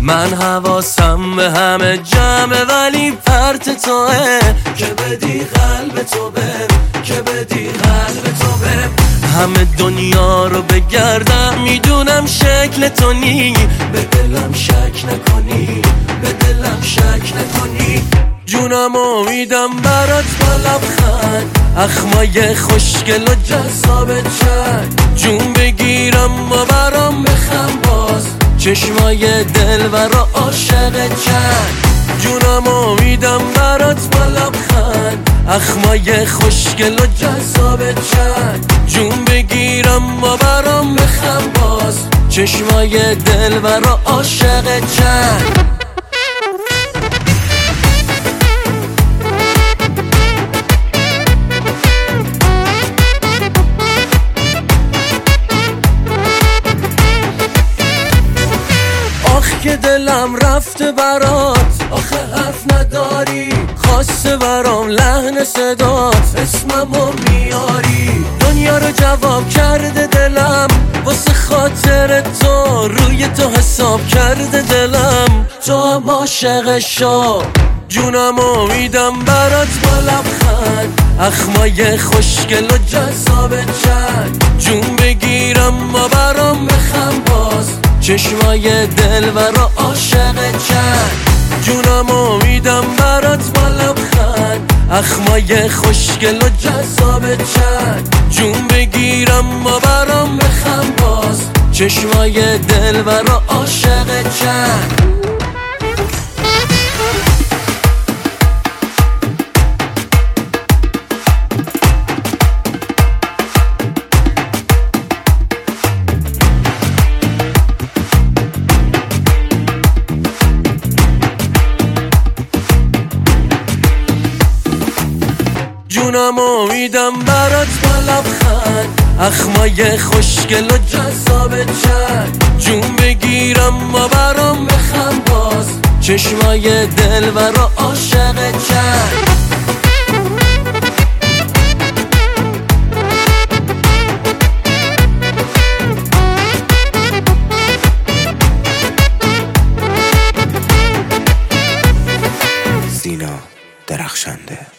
من حواسم به همه جمعه ولی پرت توه که بدی قلب تو بره، که بدی قلب تو بره. همه دنیا رو بگردم میدونم شکل تو نی، به دلم شک نکنی، به دلم شک نکنی. جونم امیدم برات با لبخند، اخمای خوشگل و جذاب چند، جون بگیرم و برام بخم باز، چشمای دلبر و عاشق چند. جونم امیدم برات با لبخند، اخمای خوشگل و جذاب چند، جون بگیرم و برام بخم باز، چشمای دلبر و عاشق چند. که دلم رفته برات، آخه حرف نداری، خواسته برام لحن صدات، اسممو میاری. دنیا رو جواب کرده دلم، واسه خاطر تو روی تو حساب کرده دلم، تو هم عاشق شو. جونم امیدم برات با لبخند، اخمای خوشگل و جذاب چند، جون بگیرم و برام بخم باز، چشمای دلبر و عاشق چند. جونم امیدم برات با لبخند، اخمای خوشگل و جذاب چند، جون بگیرم و برام بخم باز، چشمای دلبر و عاشق چند. جونم امیدم برات با لبخند، اخمای خوشگل و جذاب چند، جون بگیرم و برام بخم باز، چشمای دلبر و عاشق چند. سینا درخشنده.